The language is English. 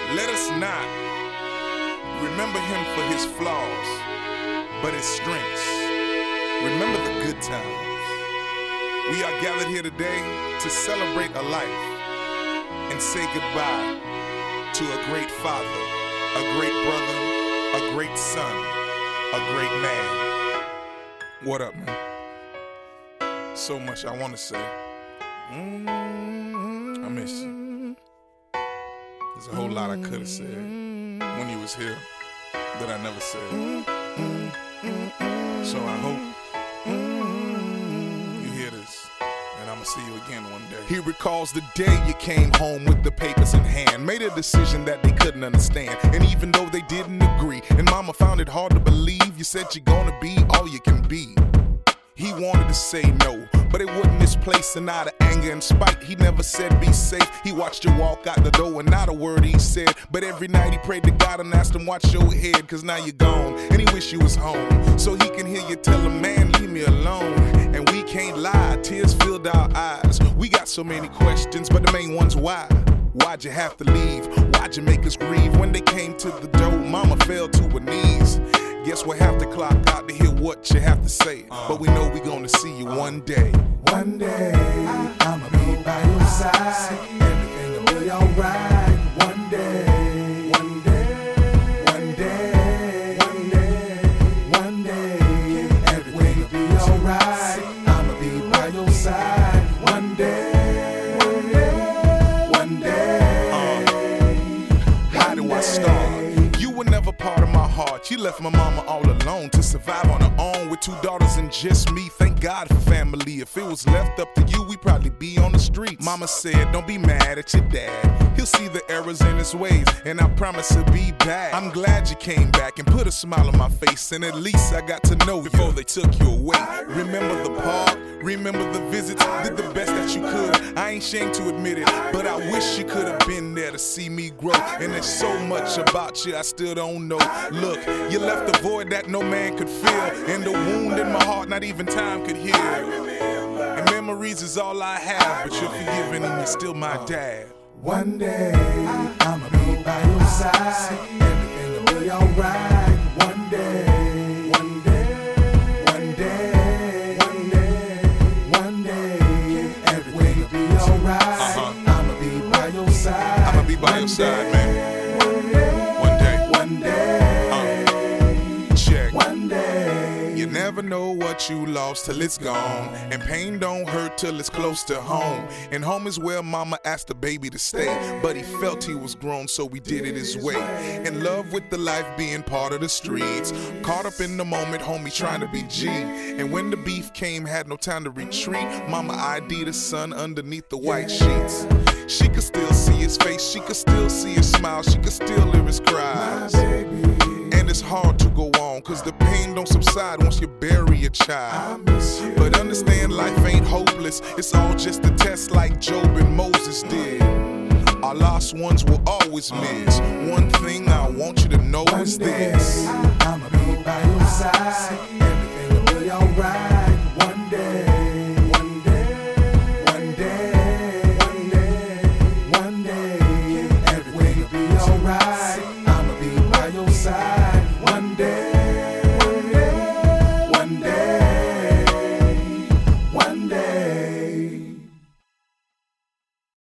Let us not remember him for his flaws, but his strengths. Remember the good times. We are gathered here today to celebrate a life and say goodbye to a great father, a great brother, a great son, a great man. What up, man? So much I want to say. I miss you. There's a whole lot I could have said when you was here that I never said. So I hope you hear this, and I'ma see you again one day. He recalls the day you came home with the papers in hand, made a decision that they couldn't understand, and even though they didn't agree, and mama found it hard to believe, you said you're gonna be all you can be. He wanted to say no, but it wasn't his place, and out of anger and spite, he never said be safe. He watched you walk out the door and not a word he said, but every night he prayed to God and asked him watch your head, cause now you're gone, and he wish you was home, so he can hear you tell him, man, leave me alone. And we can't lie, tears filled our eyes. We got so many questions, but the main one's why? Why'd you have to leave? Why'd you make us grieve? When they came to the door, mama fell to her knees. Guess we'll have to clock out to hear what you have to say, but we know we gonna see you one day. One day, I'ma be by your side. Everything will be alright. One day, one day, one day, one day, one day, everything will be alright. I'ma be by your side. One day, one day, one day. How do I start? You were never part of my heart. You left my mama all alone to survive on her own with 2 daughters and just me. Thank God for family. If it was left up to you, we'd probably be on the streets. Mama said, don't be mad at your dad. He'll see the errors in his ways, and I promise he'll be back. I'm glad you came back and put a smile on my face, and at least I got to know before they took you away. Remember the park, remember the visits, did the best that you could. I ain't ashamed to admit it, but I wish you could have been there to see me grow. And there's so much about you I still don't know. Look, you left a void that no man could fill, and the wound in my heart not even time could heal. And memories is all I have, but you're forgiven and you're still my dad. One day, I'ma be by your side. Everything will be alright. One day, one day, one day, one day, one day, everything will be alright. I'ma be by your side. I'ma be by your side, man. One day, one day, check. one day. You never know what you lost till it's gone, and pain don't hurt till it's close to home. And home is where mama asked the baby to stay, but he felt he was grown, so we did it his way. In love with the life being part of the streets, caught up in the moment, homie trying to be G. And when the beef came, had no time to retreat, mama ID'd the son underneath the white sheets. She could still see his face, she could still see his smile, she could still hear his cries. And it's hard to go on, cause the pain don't subside once you bury a child. But understand life ain't hopeless, it's all just a test like Job and Moses did. Our lost ones will always miss. One thing I want you to know is this: I'ma be by your side. Everything will be alright. One day.